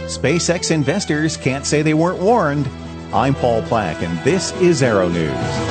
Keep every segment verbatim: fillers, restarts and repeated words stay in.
SpaceX investors can't say they weren't warned. I'm Paul Plack, and this is Aero News.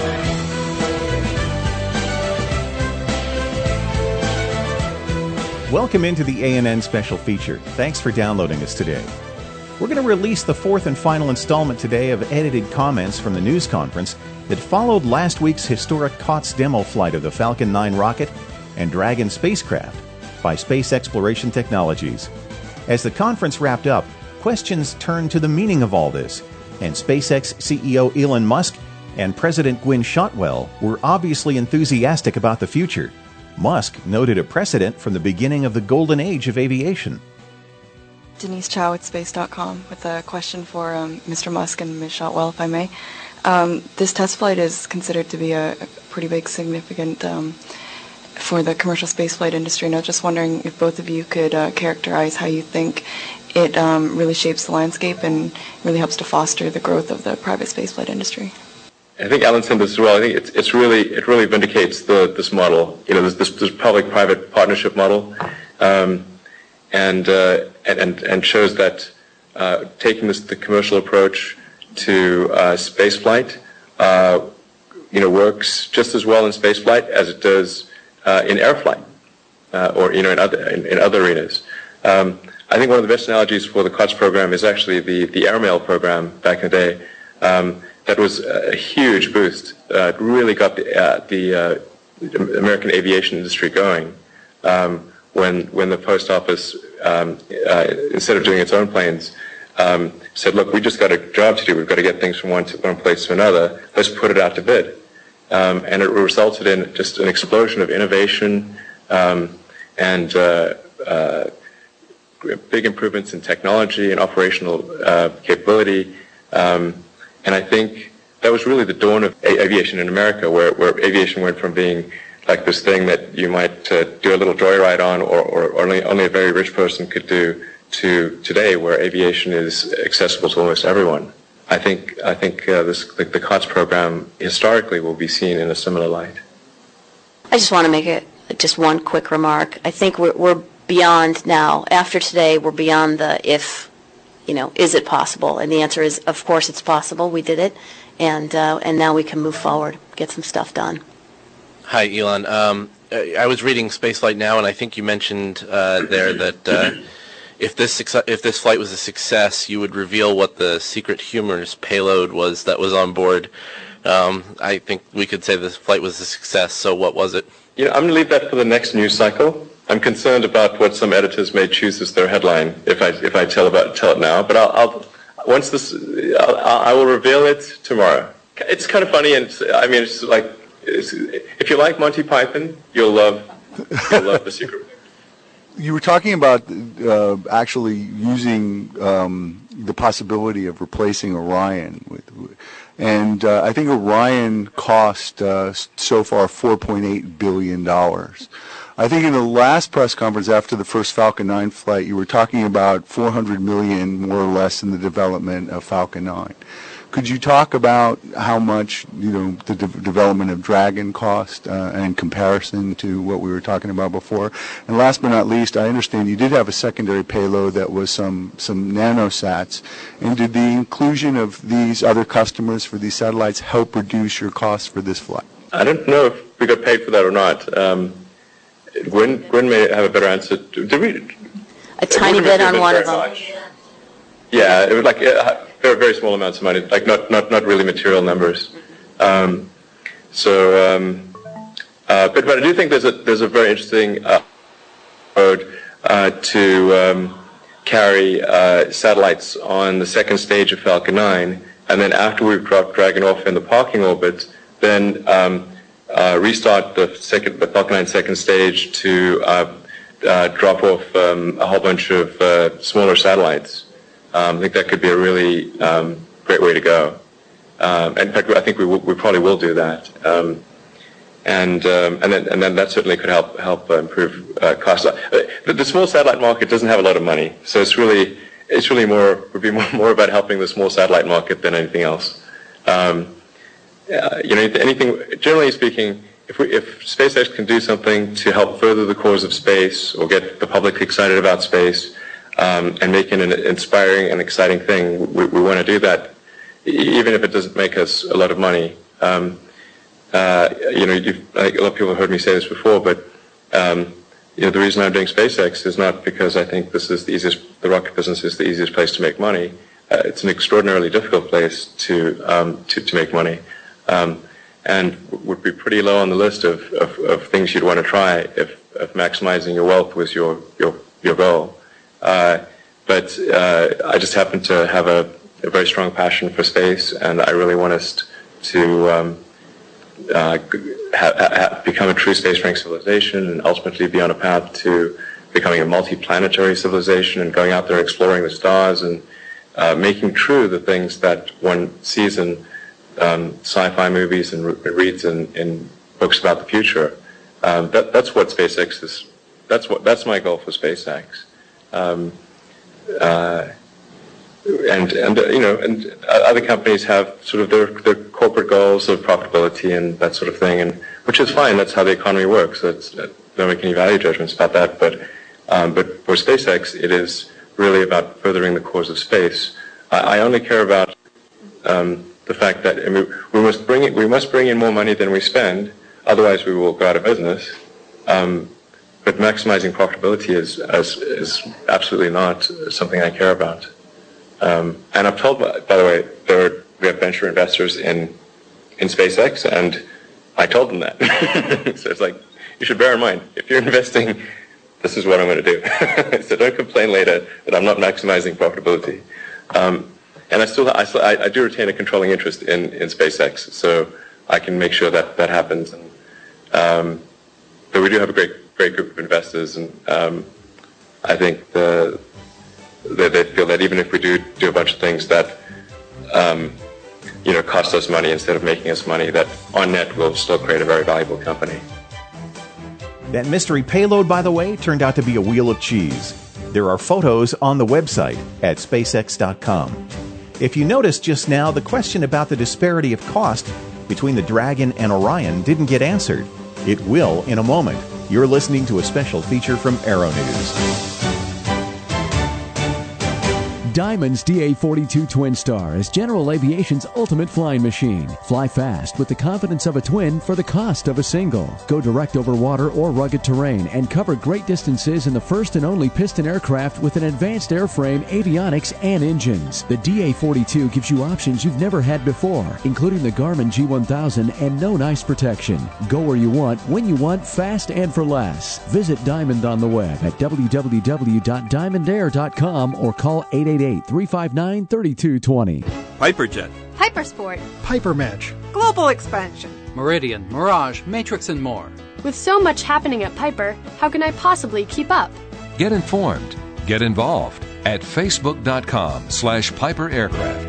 Welcome into the A N N special feature. Thanks for downloading us today. We're going to release the fourth and final installment today of edited comments from the news conference that followed last week's historic COTS demo flight of the Falcon nine rocket and Dragon spacecraft by Space Exploration Technologies. As the conference wrapped up, questions turned to the meaning of all this, and SpaceX C E O Elon Musk and President Gwynne Shotwell were obviously enthusiastic about the future. Musk noted a precedent from the beginning of the golden age of aviation. Denise Chow at space dot com with a question for um, Mister Musk and Miz Shotwell, if I may. Um, this test flight is considered to be a, a pretty big significant um, for the commercial spaceflight industry, and I was just wondering if both of you could uh, characterize how you think it um, really shapes the landscape and really helps to foster the growth of the private spaceflight industry. I think Alan said this as well. I think it's, it's really it really vindicates the this model. You know, this this, this public-private partnership model. Um, And, uh, and and shows that uh, taking this the commercial approach to uh, spaceflight, uh, you know, works just as well in spaceflight as it does uh, in airflight, uh, or you know, in other in, in other arenas. Um, I think one of the best analogies for the COTS program is actually the the airmail program back in the day. Um, that was a huge boost. Uh, it really got the uh, the uh, American aviation industry going. Um, when when the post office, um, uh, instead of doing its own planes, um, said, look, we just got a job to do. We've got to get things from one to one place to another. Let's put it out to bid. Um, and it resulted in just an explosion of innovation um, and uh, uh, big improvements in technology and operational uh, capability. Um, and I think that was really the dawn of aviation in America, where, where aviation went from being like this thing that you might uh, do a little joyride on, or, or only only a very rich person could do, to today, where aviation is accessible to almost everyone. I think I think uh, this the, the COTS program historically will be seen in a similar light. I just want to make it just one quick remark. I think we're, we're beyond now. After today, we're beyond the if, you know, is it possible? And the answer is, of course, it's possible. We did it, and uh, and now we can move forward, get some stuff done. Hi, Elon. Um, I was reading Spaceflight Now, and I think you mentioned uh, there that uh, if this if this flight was a success, you would reveal what the secret humorous payload was that was on board. Um, I think we could say this flight was a success. So, what was it? You know, I'm going to leave that for the next news cycle. I'm concerned about what some editors may choose as their headline if I if I tell about tell it now. But I'll, I'll once this I'll, I will reveal it tomorrow. It's kind of funny, and it's, I mean, it's like. If you like Monty Python, you'll love you'll love The Secret. You were talking about uh, actually using um, the possibility of replacing Orion, with, and uh, I think Orion cost uh, so far four point eight billion dollars. I think in the last press conference after the first Falcon nine flight, you were talking about four hundred million dollars more or less in the development of Falcon nine. Could you talk about how much, you know, the de- development of Dragon cost uh, in comparison to what we were talking about before? And last but not least, I understand you did have a secondary payload that was some some nanosats. And did the inclusion of these other customers for these satellites help reduce your costs for this flight? I don't know if we got paid for that or not. Um, Gwynne, Gwynne may have a better answer. Did we? A tiny bit on one of them. Much. Yeah, it was like. Uh, Very, very small amounts of money, like not, not, not really material numbers. Um, so, um, uh, but, but I do think there's a there's a very interesting uh, road uh, to um, carry uh, satellites on the second stage of Falcon nine, and then after we've dropped Dragon off in the parking orbit, then um, uh, restart the second the Falcon nine second stage to uh, uh, drop off um, a whole bunch of uh, smaller satellites. Um, I think that could be a really um, great way to go. Um, in fact, I think we, w- we probably will do that. Um, and um, and then and then that certainly could help help uh, improve uh, costs. Uh, the, the small satellite market doesn't have a lot of money, so it's really it's really more would be more, more about helping the small satellite market than anything else. Um, uh, you know, anything. Generally speaking, if we, if SpaceX can do something to help further the cause of space or get the public excited about space. um, and make it an inspiring and exciting thing. We, we want to do that, even if it doesn't make us a lot of money. Um, uh, you know, you've, like, a lot of people have heard me say this before, but um, you know, the reason I'm doing SpaceX is not because I think this is the easiest, the rocket business is the easiest place to make money. Uh, it's an extraordinarily difficult place to um, to, to make money, um, and would be pretty low on the list of, of, of things you'd want to try if, if maximizing your wealth was your your your goal. Uh, but uh, I just happen to have a, a very strong passion for space, and I really want us to um, uh, ha- ha- become a true space-rank civilization, and ultimately be on a path to becoming a multi-planetary civilization and going out there exploring the stars and uh, making true the things that one sees in um, sci-fi movies and re- reads in, in books about the future. Um, that, that's what SpaceX is. That's what. That's my goal for SpaceX. Um, uh, and and uh, you know, and other companies have sort of their their corporate goals of profitability and that sort of thing, and which is fine. That's how the economy works. That's, uh, don't make any value judgments about that. But um, but for SpaceX, it is really about furthering the cause of space. I, I only care about um, the fact that I mean, we must bring it, we must bring in more money than we spend. Otherwise, we will go out of business. Um, but maximizing profitability is, is is absolutely not something I care about. Um, and I'm told, by the way, there are, we have venture investors in in SpaceX, and I told them that. So it's like, you should bear in mind, if you're investing, this is what I'm going to do. So don't complain later that I'm not maximizing profitability. Um, and I still, I, still I, I do retain a controlling interest in, in SpaceX, so I can make sure that that happens. And, um, but we do have a great, great group of investors, and um, I think the, they, they feel that even if we do do a bunch of things that, um, you know, cost us money instead of making us money, that on net will still create a very valuable company. That mystery payload, by the way, turned out to be a wheel of cheese. There are photos on the website at spacex dot com. If you noticed just now, the question about the disparity of cost between the Dragon and Orion didn't get answered. It will in a moment. You're listening to a special feature from Aero News. Diamond's D A forty-two Twin Star is General Aviation's ultimate flying machine. Fly fast with the confidence of a twin for the cost of a single. Go direct over water or rugged terrain and cover great distances in the first and only piston aircraft with an advanced airframe, avionics, and engines. The D A forty-two gives you options you've never had before, including the Garmin G one thousand and known ice protection. Go where you want, when you want, fast and for less. Visit Diamond on the web at w w w dot diamond air dot com or call eight eight eight, three five nine, three two two zero. Piperjet, Hypersport, Piper Match, Global Expansion, Meridian, Mirage, Matrix, and more. With so much happening at Piper, how can I possibly keep up? Get informed. Get involved at facebook dot com slash Piper Aircraft.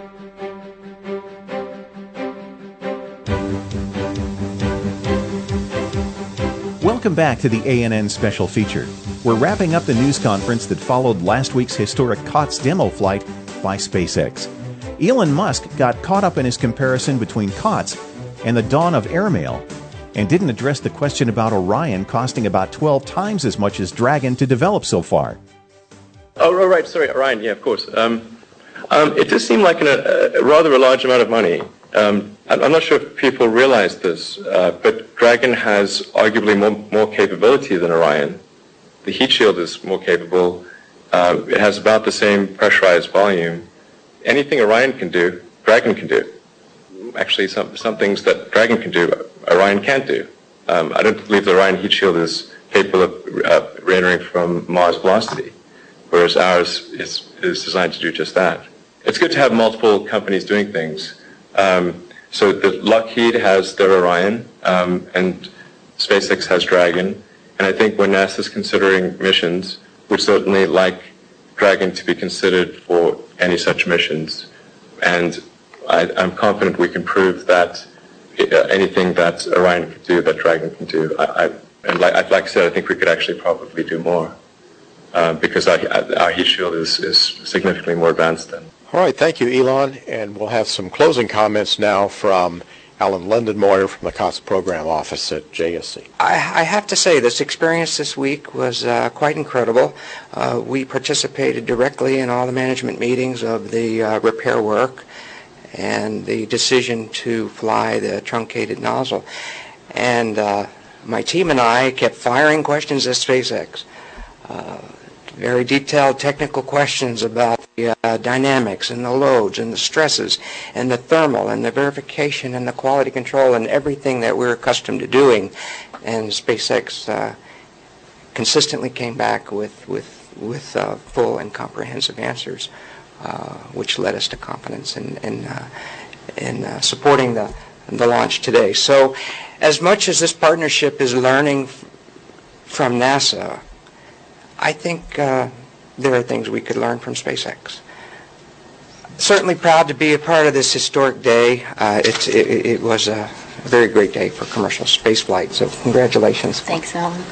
Welcome back to the A N N special feature. We're wrapping up the news conference that followed last week's historic COTS demo flight by SpaceX. Elon Musk got caught up in his comparison between COTS and the dawn of airmail and didn't address the question about Orion costing about twelve times as much as Dragon to develop so far. Oh, right, sorry, Orion, yeah, of course. Um, um, it does seem like an, a, a rather a large amount of money. Um, I'm not sure if people realize this, uh, but Dragon has arguably more, more capability than Orion. The heat shield is more capable. Uh, it has about the same pressurized volume. Anything Orion can do, Dragon can do. Actually, some, some things that Dragon can do, Orion can't do. Um, I don't believe the Orion heat shield is capable of uh, re-entering from Mars velocity, whereas ours is, is designed to do just that. It's good to have multiple companies doing things. Um, so the Lockheed has their Orion, um, and SpaceX has Dragon. And I think when NASA's considering missions, we'd certainly like Dragon to be considered for any such missions. And I, I'm confident we can prove that uh, anything that Orion can do, that Dragon can do. I, I, and like, like I said, I think we could actually probably do more uh, because our, our heat shield is, is significantly more advanced than. All right, thank you, Elon. And we'll have some closing comments now from Alan Lindenmoyer from the COTS Program Office at J S C. I, I have to say, this experience this week was uh, quite incredible. Uh, we participated directly in all the management meetings of the uh, repair work and the decision to fly the truncated nozzle. And uh, my team and I kept firing questions at SpaceX. Uh, very detailed technical questions about the uh, dynamics and the loads and the stresses and the thermal and the verification and the quality control and everything that we're accustomed to doing. And SpaceX uh, consistently came back with, with, with uh, full and comprehensive answers, uh, which led us to confidence in, in, uh, in uh, supporting the, the launch today. So as much as this partnership is learning f- from NASA, I think uh, there are things we could learn from SpaceX. Certainly proud to be a part of this historic day. Uh, it, it, it was a very great day for commercial spaceflight, so congratulations. Thanks, Alan.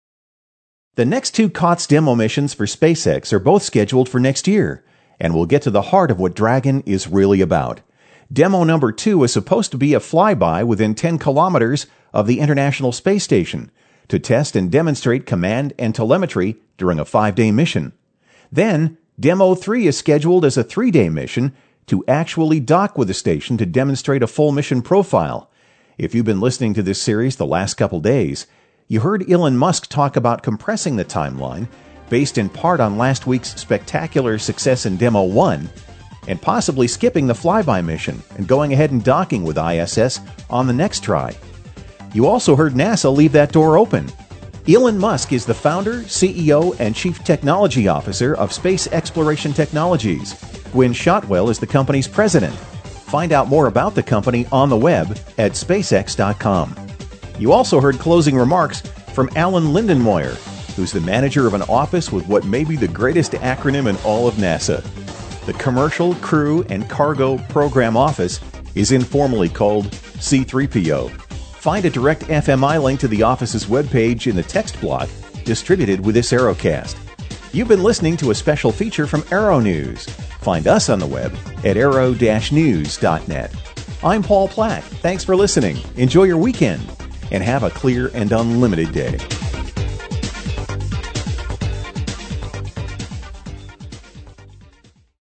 The next two COTS demo missions for SpaceX are both scheduled for next year, and we'll get to the heart of what Dragon is really about. Demo number two is supposed to be a flyby within ten kilometers of the International Space Station to test and demonstrate command and telemetry during a five-day mission. Then, Demo three is scheduled as a three-day mission to actually dock with the station to demonstrate a full mission profile. If you've been listening to this series the last couple days, you heard Elon Musk talk about compressing the timeline based in part on last week's spectacular success in Demo one and possibly skipping the flyby mission and going ahead and docking with I S S on the next try. You also heard NASA leave that door open. Elon Musk is the founder, C E O, and Chief Technology Officer of Space Exploration Technologies. Gwynne Shotwell is the company's president. Find out more about the company on the web at spacex dot com. You also heard closing remarks from Alan Lindenmoyer, who's the manager of an office with what may be the greatest acronym in all of NASA. The Commercial, Crew, and Cargo Program Office is informally called C three P O. Find a direct F M I link to the office's webpage in the text block distributed with this Aerocast. You've been listening to a special feature from Aero News. Find us on the web at aero dash news dot net. I'm Paul Plack. Thanks for listening. Enjoy your weekend and have a clear and unlimited day.